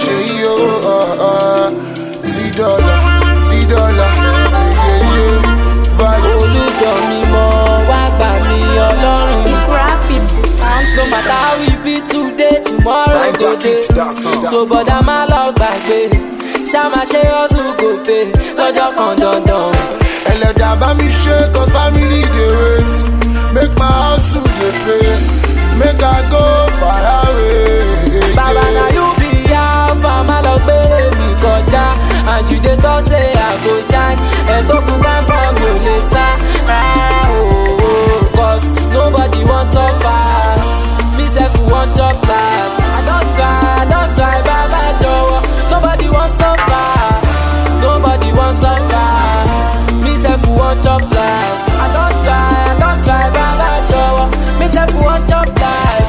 ṣe yí o. T-Dollar, T-Dollar, olùjọ mi mọ wá gbà mí ọlọ́run. It's rapid, the sound. No matter how we be today, tomorrow go dey. So bọ̀dá má lọ gbàgbé, ṣá máa ṣe hustle go pay lọ́jọ́ kan dandan. ẹlẹ́dàá bá mi ṣe cause family dey wait. Make my hustle dey pay, make I go far away. Baba na you be alpha, má lọ gbé mi kọjá. And you dey talk say I go shine, ẹ̀ tó kú gbàgbọ́ mi ò lè sá. Cause nobody wan suffer, me sef wan chop life. I don try, baba jọ̀wọ́. Nobody wan suffer, nobody wan suffer, me sef wan chop life. I don try, baba jọ̀wọ́. Me sef wan chop life.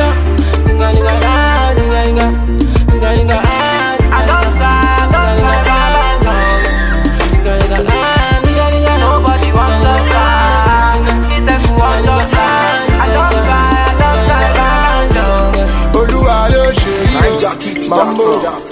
Mambo,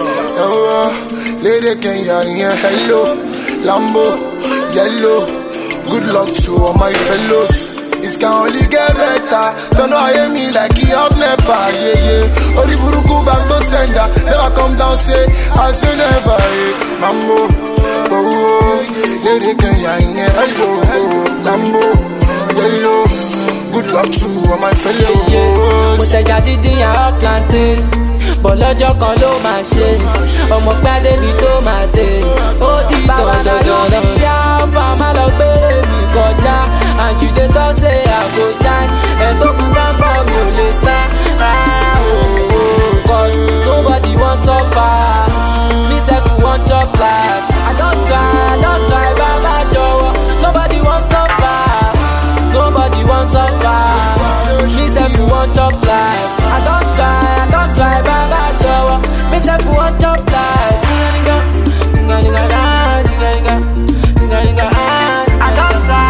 Lady Kenya, yeah, hello, Lambo, yellow, good luck to all my fellows. It can only get better, don't know hear me like he up never, yeah. Ori buruku back to sender, never come down, say, I say never, yeah. Mambo, Lady Kenya, yeah, hello, Lambo, yellow, good luck to all my fellows. Mo tẹja dídín yàrá plantain, bọ̀ lọ́jọ́ kan ló máa ṣe, ọmọ pàdé ni tó máa dé, ó di dandandandan. Ṣé àfà má lọ gbé mi kọjá, and you dey talk say I go shine, ẹ̀ tó kú gbàgbọ́ mi ò lè sá. Cause nobody wan suffer, me sef wan chop life. I don try, baba jọ̀wọ́. Nobody wan suffer, nobody wan suffer, me sef wan chop life. I don try, baba jọ̀wọ́. Me sef wan chop life. I don try,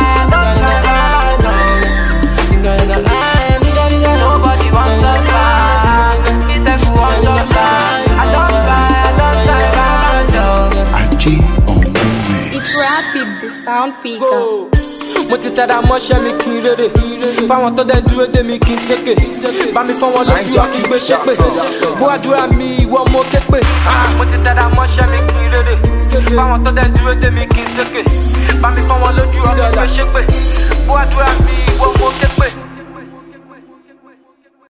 nobody wan suffer, me sef wan chop life. I don try, baba jọ̀wọ́. It's rapid, the sound picker. Go. Mo ti tẹ̀ra mọ́ṣẹ́ mi kí n rere, fáwọn tó dẹ̀ dúró dé mi kí n sékè, bá mi fọ́ wọn lójú ọ̀kí gbé ṣépè, bó àdúrà mi ìwọ mo ké pè. Mo ti tẹ̀ra mọ́ṣẹ́ mi kí n rere, fáwọn tó dẹ̀ dúró dé mi kí n sékè, bá mi fọ́ wọn lójú ọ̀kí gbé ṣépè, bó àdúrà mi ìwọ mo ké pè.